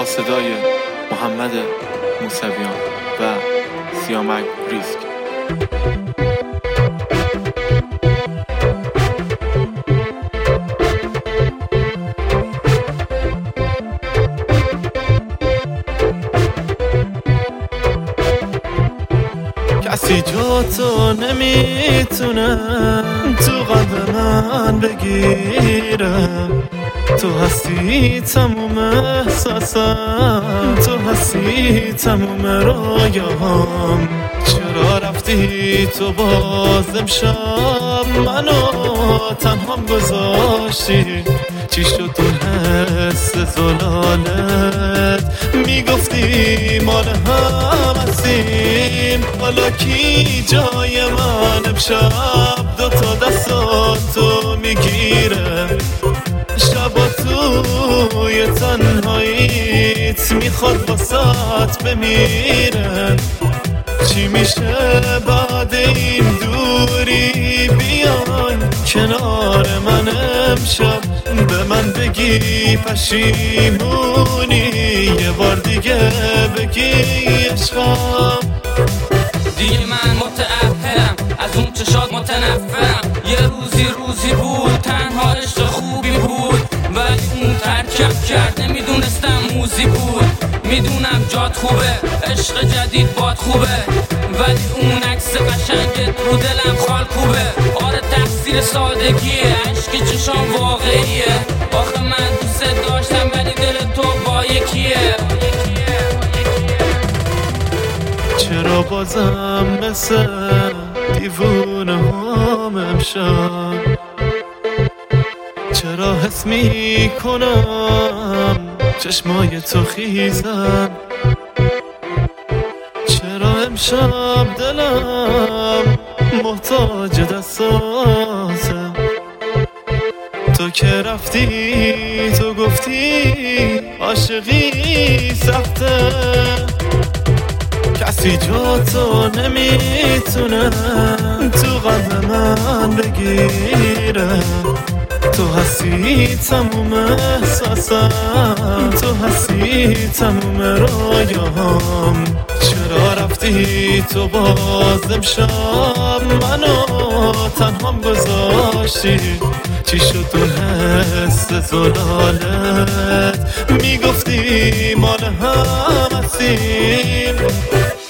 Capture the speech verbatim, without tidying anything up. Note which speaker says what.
Speaker 1: با صدای محمد موسویان و سیامک ریسک. کسی جا تو نمیتونه تو قلب من بگیره، تو هستی تموم احساسم، تو هستی تموم رویاهام. چرا رفتی تو باز امشب منو تنهام گذاشتی؟ چی شد اون حس زلالت؟ میگفتی مال هم هستیم، حالا کی جای من امشب دوتا دستاتو میگیره؟ شبا توی تنهاییت میخواد واسات بمیره. چی میشه بعد این دوری؟ بیای کنار من امشب، به من بگی پشیمونی، یه بار دیگه بگی عشقم.
Speaker 2: دیگه من متأهلم از اون چشات متنفرم. یه روزی روزی بود تنها عشق خوبی بود، ولی اون ترکم کرد نمیدونستم موزی بود. میدونم جات خوبه عشق جدید باد خوبه، ولی اون عکس قشنگت رو دلم خال کوبه. آره تقصیر سادگیه، عشق چشام واقعیه. آخه من دوست داشتم ولی دل تو با یکیه.
Speaker 1: چرا بازم مثل دیوونه هم امشب؟ چرا حس می کنم چشمای تو خیزن؟ چرا امشب دلم محتاج دستاته؟ تو که رفتی تو گفتی عاشقی سخته، کسی جا تو نمیتونه تو قلب من بگیره. تو هستی تموم احساسم، تو هستی تموم رویاهام. چرا رفتی تو باز امشب منو تنهام گذاشتی؟ چی شد اون حس زلالت؟ میگفتی مال هم هستیم.